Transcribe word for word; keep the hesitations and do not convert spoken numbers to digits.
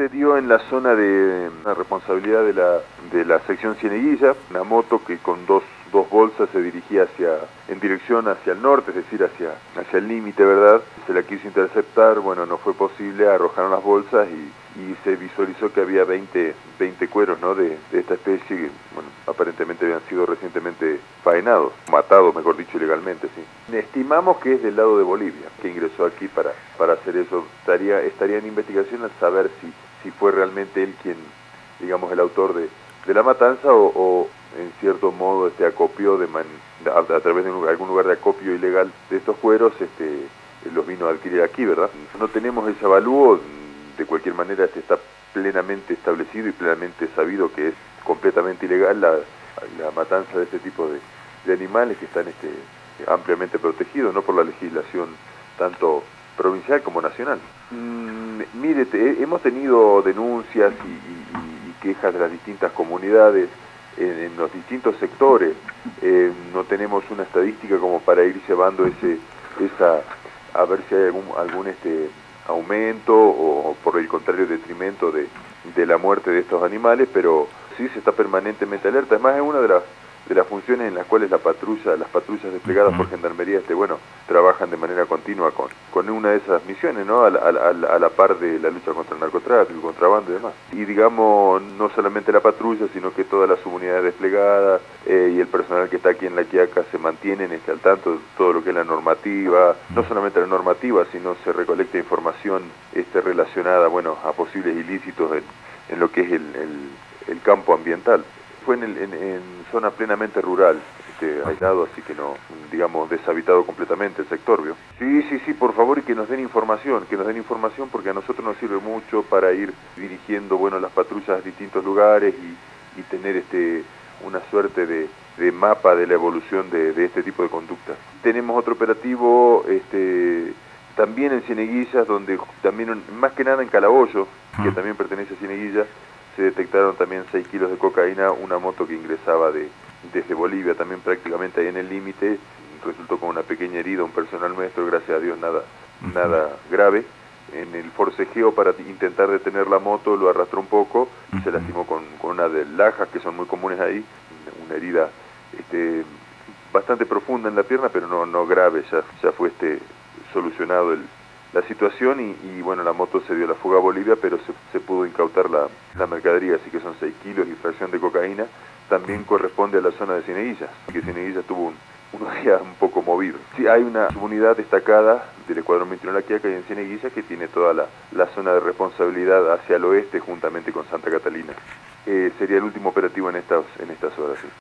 se dio en la zona de la responsabilidad de la, de la sección Cieneguilla, una moto que con dos, dos bolsas se dirigía hacia, en dirección hacia el norte, es decir, hacia, hacia el límite, ¿verdad? Se la quiso interceptar, bueno, no fue posible, arrojaron las bolsas y, y se visualizó que había veinte, veinte cueros, ¿no?, de, de esta especie que, bueno, aparentemente habían sido recientemente faenados, matados, mejor dicho, ilegalmente, sí. Estimamos que es del lado de Bolivia, que ingresó aquí para, para hacer eso. Estaría, estaría en investigación al saber si, si fue realmente él quien, digamos, el autor de, de la matanza o, o en cierto modo este acopio de man, a, a través de un, algún lugar de acopio ilegal de estos cueros, este, los vino a adquirir aquí, ¿verdad? No tenemos ese avalúo, de cualquier manera este está plenamente establecido y plenamente sabido que es completamente ilegal la, la matanza de este tipo de, de animales que están este, ampliamente protegidos, no por la legislación tanto provincial como nacional. Mm, mire, te, hemos tenido denuncias y, y, y quejas de las distintas comunidades en, en los distintos sectores. Eh, no tenemos una estadística como para ir llevando ese, esa, a ver si hay algún, algún este, aumento o, o por el contrario detrimento de, de la muerte de estos animales, pero sí se está permanentemente alerta. Además es una de las de las funciones en las cuales la patrulla, las patrullas desplegadas uh-huh. por Gendarmería, este, bueno, trabajan de manera continua con, con una de esas misiones, ¿no? A la, a, la, a la par de la lucha contra el narcotráfico, contrabando y demás. Y digamos, no solamente la patrulla, sino que todas las unidades desplegadas eh, y el personal que está aquí en La Quiaca se mantienen este, al tanto de todo lo que es la normativa, no solamente la normativa, sino se recolecta información este, relacionada, bueno, a posibles ilícitos en, en lo que es el, el, el campo ambiental. Fue en, el, en, en zona plenamente rural, este, aislado, así que no, digamos, deshabitado completamente el sector, ¿vio? Sí, sí, sí, por favor, y que nos den información, que nos den información porque a nosotros nos sirve mucho para ir dirigiendo, bueno, las patrullas a distintos lugares y, y tener este una suerte de, de mapa de la evolución de, de este tipo de conductas. Tenemos otro operativo, este... también en Cieneguillas, donde también, más que nada en Calaboyo, que también pertenece a Cieneguillas, se detectaron también seis kilos de cocaína, una moto que ingresaba de, desde Bolivia, también prácticamente ahí en el límite, resultó con una pequeña herida un personal nuestro, gracias a Dios nada, nada grave. En el forcejeo para intentar detener la moto lo arrastró un poco y se lastimó con, con una de lajas que son muy comunes ahí, una herida este, bastante profunda en la pierna, pero no, no grave, ya, ya fue este, solucionado el la situación y, y bueno, la moto se dio la fuga a Bolivia, pero se, se pudo incautar la, la mercadería, así que son seis kilos y fracción de cocaína. También corresponde a la zona de Cieneguillas, que Cieneguillas tuvo un, unos días un poco movidos. Sí, hay una unidad destacada del Escuadrón veintiuno La Quiaca y en Cieneguillas que tiene toda la, la zona de responsabilidad hacia el oeste juntamente con Santa Catalina. Eh, sería el último operativo en estas, en estas horas. Sí.